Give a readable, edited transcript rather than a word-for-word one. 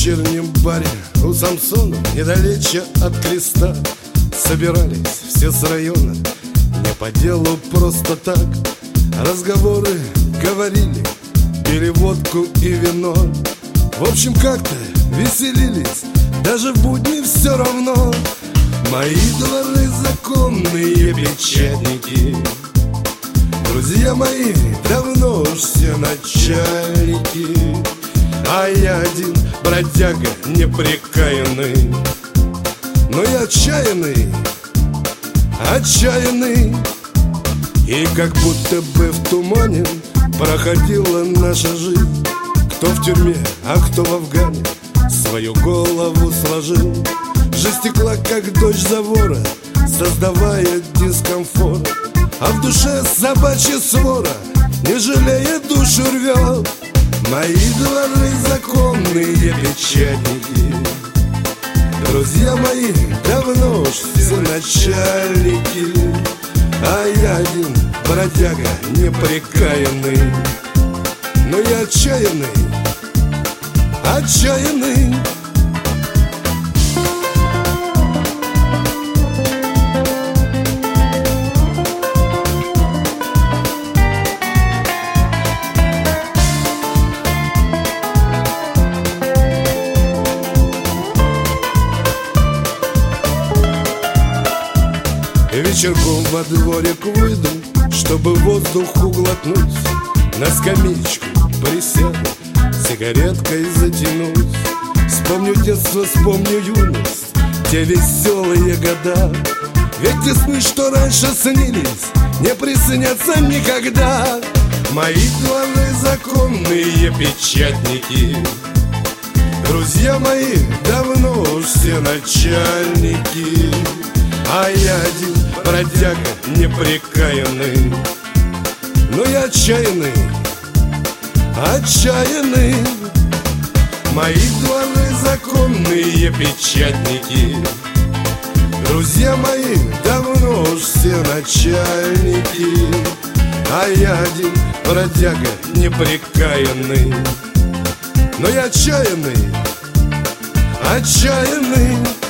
вечернем баре у Самсона, недалече от креста, собирались все с района, не по делу, просто так. Разговоры говорили, пили водку и вино. В общем, как-то веселились, даже в будни все равно. Мои дворы законные печатники, друзья мои давно уж все начальники, а я один бродяга непрекаянный. Но я отчаянный, отчаянный. И как будто бы в тумане проходила наша жизнь. Кто в тюрьме, а кто в Афгане, свою голову сложил. Жизнь текла, как дождь завора, создавая дискомфорт. А в душе собачья свора, не жалея душу рвет. Мои дворы законные печатники, друзья мои давно уж все начальники, а я один бродяга непрекаянный. Но я отчаянный, отчаянный. Вечерком во дворик выйду, чтобы воздуху глотнуть, на скамеечку присяду, сигареткой затянусь. Вспомню детство, вспомню юность, те веселые года. Ведь те сны, что раньше снились, не приснятся никогда. Мои дворы законные печатники, друзья мои давно уж все начальники, а я один бродяга непрекаянный. Но я отчаянный, отчаянный. Мои дворы законные печатники, друзья мои давно уж все начальники, а я один бродяга непрекаянный. Но я отчаянный, отчаянный.